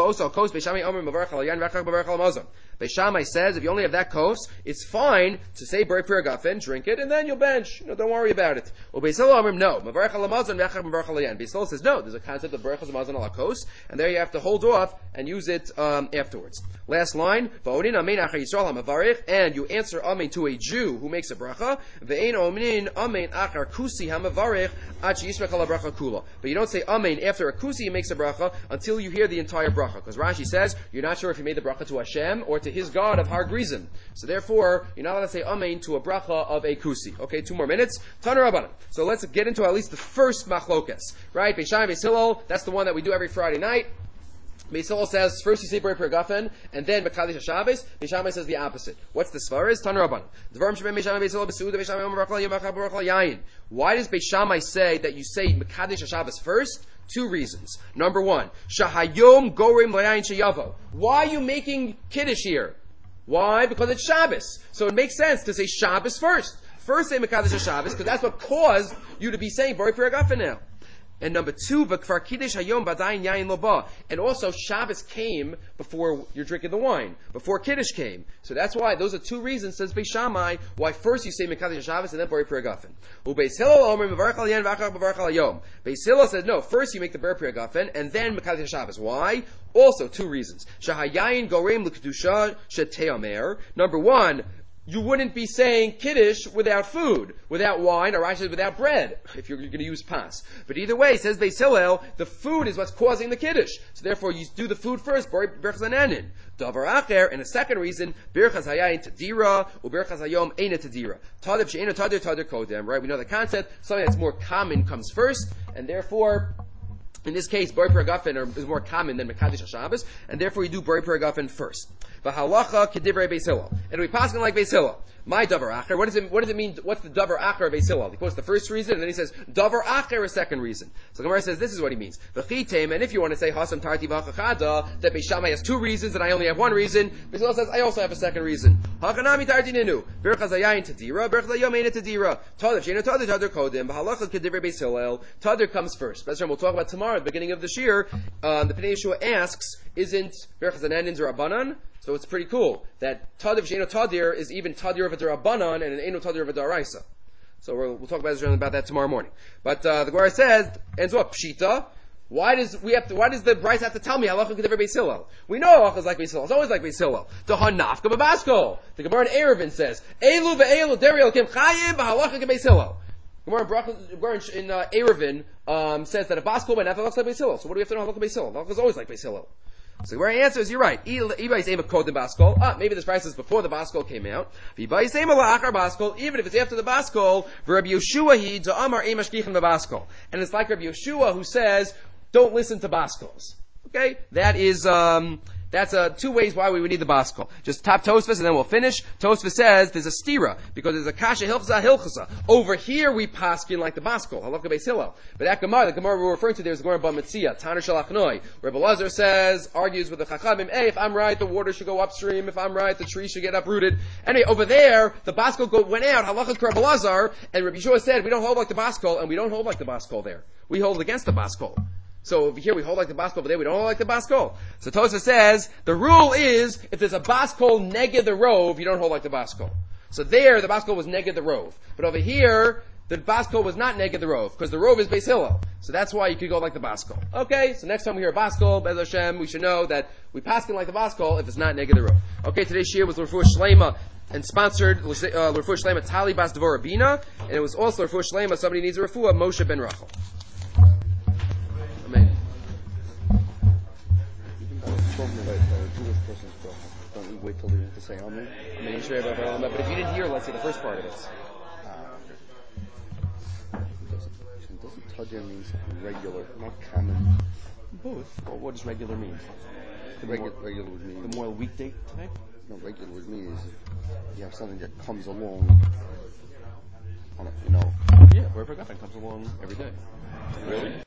says if you only have that kos, it's fine to say Borei Pri Hagafen, drink it, and then you'll bench. You know, don't worry about it. No. Beisil says no. There's a concept of Borei Hamazon ala kos, and there you have to hold off and use it um, afterwards. Last line. And you answer amen to a Jew who makes a bracha. But you don't say amen after a kusi makes a bracha until you hear the entire bracha. Because Rashi says you're not sure if you made the bracha to Hashem or to his God of Har Grizim. So therefore, you're not allowed to say amen to a bracha of a kusi. Okay, two more minutes. Taner Rabbanan. So let's get into at least the first machlokes. Right? Beis Shammai, Beis Hillel, that's the one that we do every Friday night. Beis Hillel says first you say Borei Pri Hagafen and then Mekadesh HaShabbos. Beis Shammai says the opposite. What's the svaris? Taner Rabbanan. Why does Beis Shammai say that you say Mekadesh HaShabbos first? Two reasons. Number one, Shahayom Gorim Layayin Sheyavo. Why are you making Kiddush here? Why? Because it's Shabbos. So it makes sense to say Shabbos first. First say Mekadesh HaShabbos because that's what caused you to be saying Borei Pri Hagafen now. And number two, v'kvar kiddush hayom b'dayin yayin lo ba. And also, Shabbos came before you're drinking the wine, before Kiddush came. So that's why, those are two reasons, says Beis Shammai, why first you say Mekadesh Shabbos and then Borei Pri Hagafen. U'Beis Hillel omer mevarach al yayin v'achar mevarach al hayom. Beis Hillel says, no, first you make the Borei Pri Hagafen and then Mekadesh Shabbos. Why? Also, two reasons. Shahayayin gorem l'kedusha sheteamer. Number one, you wouldn't be saying Kiddush without food, without wine, or actually without bread, if you're, you're going to use pas. But either way, says Beis Hillel, the food is what's causing the Kiddush. So therefore, you do the food first, Birchas Hananin. Davar Acher, and a second reason, Birchas Hayayin Tadira, or Birchas Hayom Eina Tadira. Tadiv She'ena Tadir Tadir Kodem, right? We know the concept, something that's more common comes first, and therefore, in this case, Borei Pri Hagafen is more common than Mekadesh HaShabbos, and therefore you do Borei Pri Hagafen first. V'halacha kedivrei Beis Hillel. And we pass it like Beis Hillel. My davar acher. What does it? What does it mean? What's the davar acher of Beis Hillel? He quotes the first reason, and then he says davar acher a second reason. So the Gemara says this is what he means. V'chitem. And if you want to say hasam tarti v'achachada, that Beis Shammai has two reasons and I only have one reason, Beis Hillel says I also have a second reason. Hakanami tarti ninu. Birchas hayayin tadira. Birchas hayom eina tadira. Tadav sheina tadav tadav kodim. V'halacha kedivrei Beis Hillel. Tadav comes first. But we'll talk about tomorrow at the beginning of this year. Um, the Pnei Yeshua asks, isn't Birchas Hananin's a Rabbanan? So it's pretty cool that Tadiv She'eno Tadir is even Tadir of a Darabanan and an Eino Tadir of a Daraisa. So we'll, we'll talk about, about that tomorrow morning. But uh, the Gemara says, ends up Pshita. Why does we have to? Why does the Bryce have to tell me halacha k'divrei Beis Hillel? We know halacha is like Beis Hillel. It's always like Beis Hillel. The hanafka b'baskol. The Gemara in Eruvin says, Elu ve'elu deri elkim chayim b'halacha k'Beis Hillel. Gemara in uh, Eruvin um, says that a baskol by nafka looks like Beis Hillel. So what do we have to know halacha Beis Hillel? Halacha is always like Beis Hillel. So where he answers, you're right. Ah, maybe this price is before the Baskol came out. Even if it's after the Baskol, Rabbi Yeshua he to Amar Emashkichem the Baskol. And it's like Rabbi Yeshua who says, don't listen to Baskols. Okay? That is, um, that's uh, two ways why we would need the Baskol. Just top Tosfos and then we'll finish. Tosfos says there's a stira, because there's a kasha hilchza hilchasa. Over here we paskin like the Baskol, halakha Beis Hillel. But that Gemara, the Gemara we're referring to there is the Gemara Bamitzia, Tanur Shalachnoi. Rebbe Lazar says, argues with the Chachamim, hey, if I'm right, the water should go upstream. If I'm right, the tree should get uprooted. Anyway, over there, the Baskol go, went out, halakha Rebbe Lazar, and Rabbi Yeshua said, we don't hold like the Baskol, and we don't hold like the Baskol there. We hold against the Baskol. So over here we hold like the Baskol, over there we don't hold like the Baskol. So Tosa says, the rule is, if there's a Baskol neged the rove, you don't hold like the Baskol. So there, the Baskol was neged the rove. But over here, the Baskol was not neged the rove, because the rove is Beis Hillel. So that's why you could go like the Baskol. Okay, so next time we hear a Baskol, Be'ez Hashem, we should know that we paskin like the Baskol if it's not neged the rove. Okay, today's shir was L'Refuah Shlema, and sponsored uh, L'Refuah Shlema Tali Bas Dvorah Bina, and it was also L'Refuah Shlema, somebody needs a Refuah, Moshe ben Rachel. Amen. Talking about uh, Jewish person's bracha. Don't we wait till they have to say Amen? Amen. But if you didn't hear, let's see the first part of this. Ah, doesn't, doesn't Tadir mean regular, not common? Both. Well, what does regular mean? The Regu- more, regular would mean... The more weekday type? No, regular would mean is if you have something that comes along on a, you know... Yeah, wherever it comes along every day. Really?